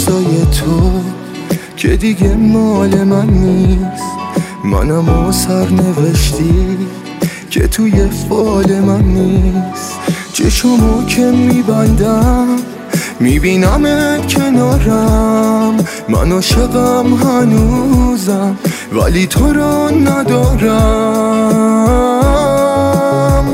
روزای تو که دیگه مال من نیست، منم سر نوشتی که توی فال من نیست. چشمو که میبندم میبینمت کنارم، من عاشقم هنوزم ولی تو رو ندارم.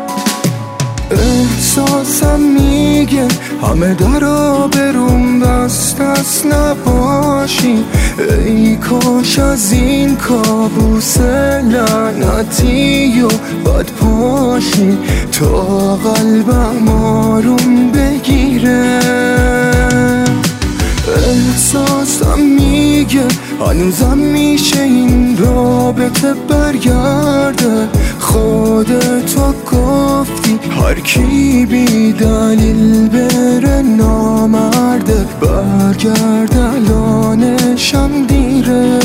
احساسم میگه همه درا بروم بست است نباشی، ای کاش از این کابوس لعنتی و بد پاشی تا قلبم آروم بگیره. احساسم میگه هنوزم میشه این رابطه برگرده، خودتو گفتی هر کی بی دلیل بره نامرده، برگرد الانشم دیره.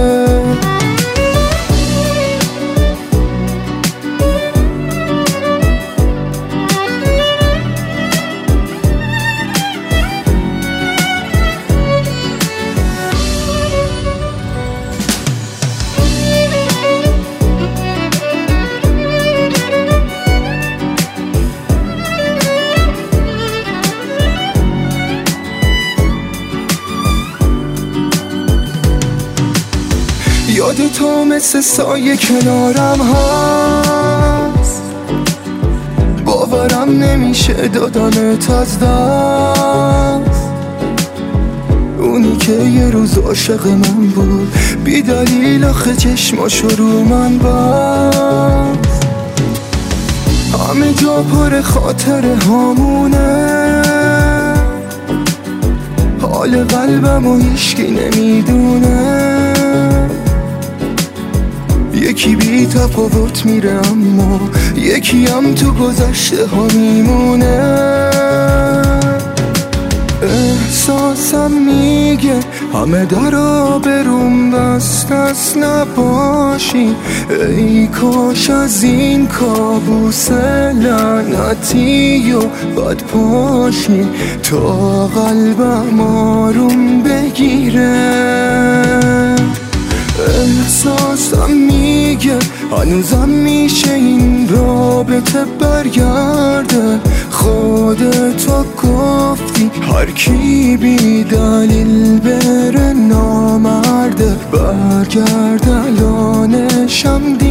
یاد تو مثل سایه کنارم هست، باورم نمیشه دادمت از دست. اونی که یه روز عاشق من بود بی دلیل آخه چشماشو رو من بست. همه جا پر خاطر هامونه، حال قلبمو هیچکی نمیدونه. یکی بی تفاوت میره اما یکی هم تو گذشته ها میمونه. احساسم میگه همه درا بروم بست است نباشی، ای کاش از این کابوس لعنتی و بد پاشی تا قلبم آروم بگیره. احساسم میگه هنوزم میشه این رابطه برگرده، خودتو گفتی هر کی بی دلیل بره نامرده، برگرد الانشم